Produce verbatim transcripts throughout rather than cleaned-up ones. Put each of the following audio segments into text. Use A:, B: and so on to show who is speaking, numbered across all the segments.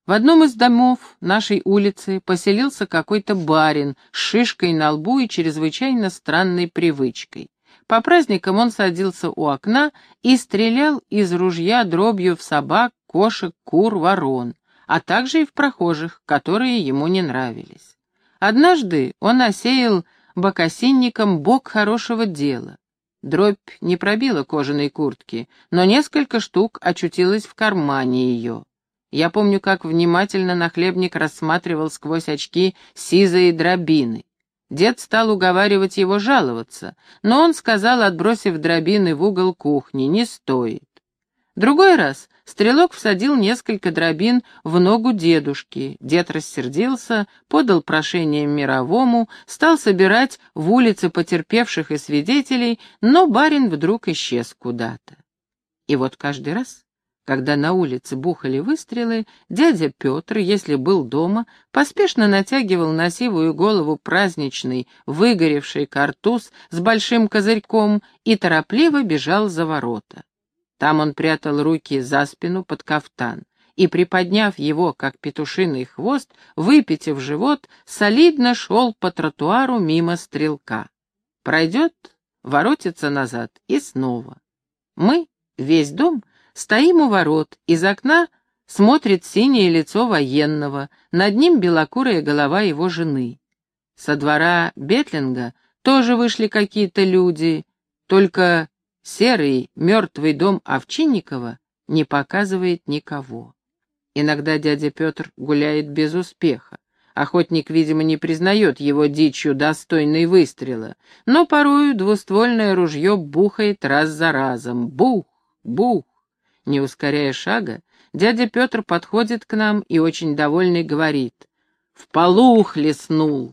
A: В одном из домов нашей улицы поселился какой-то барин с шишкой на лбу и чрезвычайно странной привычкой. По праздникам он садился у окна и стрелял из ружья дробью в собак, кошек, кур, ворон, а также и в прохожих, которые ему не нравились. Однажды он осеял бокосинником бок хорошего дела. Дробь не пробила кожаной куртки, но несколько штук очутилось в кармане ее. Я помню, как внимательно нахлебник рассматривал сквозь очки сизые дробины. Дед стал уговаривать его жаловаться, но он сказал, отбросив дробины в угол кухни, не стоит. Другой раз стрелок всадил несколько дробин в ногу дедушки. Дед рассердился, подал прошение мировому, стал собирать в улице потерпевших и свидетелей, но барин вдруг исчез куда-то. И вот каждый раз, когда на улице бухали выстрелы, дядя Петр, если был дома, поспешно натягивал на сивую голову праздничный, выгоревший картуз с большим козырьком и торопливо бежал за ворота. Там он прятал руки за спину под кафтан и, приподняв его, как петушиный хвост, выпитив живот, солидно шел по тротуару мимо стрелка. Пройдет, воротится назад и снова. Мы, весь дом, стоим у ворот, из окна смотрит синее лицо военного, над ним белокурая голова его жены. Со двора Бетлинга тоже вышли какие-то люди, только серый мертвый дом Овчинникова не показывает никого. Иногда дядя Петр гуляет без успеха. Охотник, видимо, не признает его дичью, достойной выстрела, но порою двуствольное ружье бухает раз за разом. Бух, бух. Не ускоряя шага, дядя Петр подходит к нам и, очень довольный, говорит: «В полу хлестнул».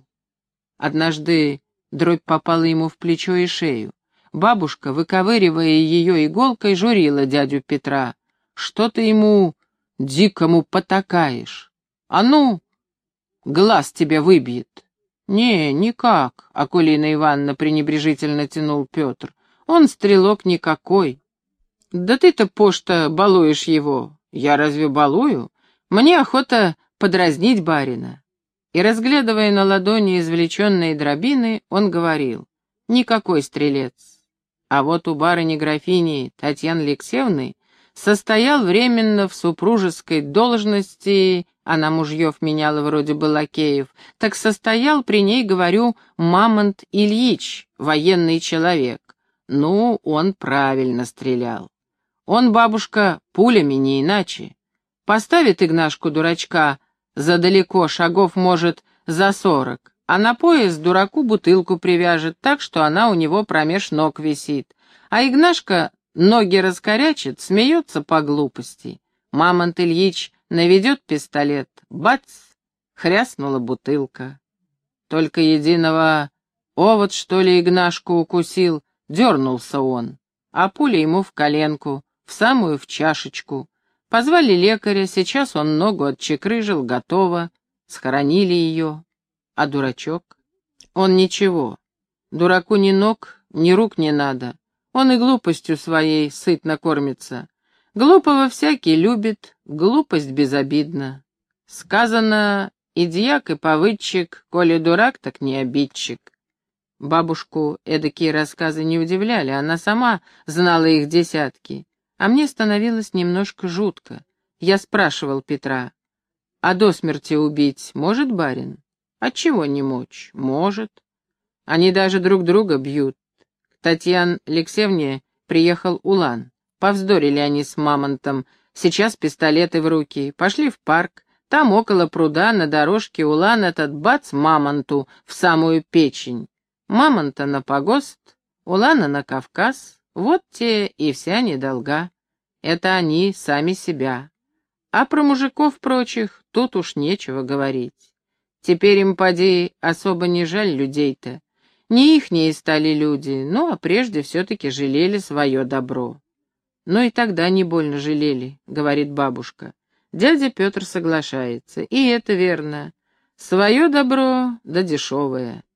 A: Однажды дробь попала ему в плечо и шею. Бабушка, выковыривая ее иголкой, журила дядю Петра: «Что ты ему дикому потакаешь? А ну, глаз тебе выбьет». «Не, никак», — Акулина Ивановна пренебрежительно тянул Петр. «Он стрелок никакой». «Да ты-то, пошта, балуешь его». «Я разве балую? Мне охота подразнить барина». И, разглядывая на ладони извлеченные дробины, он говорил: «Никакой стрелец». А вот у барыни-графини Татьяны Алексеевны состоял временно в супружеской должности, она мужьев меняла вроде бы лакеев, так состоял при ней, говорю, Мамонт Ильич, военный человек. Ну, он правильно стрелял. Он, бабушка, пулями, не иначе. Поставит Игнашку-дурачка задалеко, шагов, может, за сорок, а на пояс дураку бутылку привяжет так, что она у него промеж ног висит. А Игнашка ноги раскорячит, смеется по глупости. Мамонт Ильич наведет пистолет, бац, хряснула бутылка. Только единого овод, что ли, Игнашку укусил, дернулся он, а пуля ему в коленку, в самую в чашечку. Позвали лекаря, сейчас он ногу отчекрыжил, готово, схоронили ее. А дурачок? Он ничего. Дураку ни ног, ни рук не надо. Он и глупостью своей сытно кормится. Глупого всякий любит, глупость безобидна. Сказано, и дьяк, и повыдчик, коли дурак, так не обидчик. Бабушку эдакие рассказы не удивляли, она сама знала их десятки. А мне становилось немножко жутко. Я спрашивал Петра: «А до смерти убить может барин?» «Отчего не мочь?» «Может». Они даже друг друга бьют. К Татьяне Алексеевне приехал Улан. Повздорили они с Мамонтом. Сейчас пистолеты в руки. Пошли в парк. Там около пруда на дорожке Улан этот бац Мамонту в самую печень. Мамонта на погост, Улана на Кавказ. Вот те и вся недолга. Это они сами себя. А про мужиков прочих тут уж нечего говорить. Теперь им, поди, особо не жаль людей-то. Не ихние стали люди, ну а прежде все-таки жалели свое добро. Ну и тогда не больно жалели, говорит бабушка. Дядя Петр соглашается, и это верно. Свое добро, да дешевое.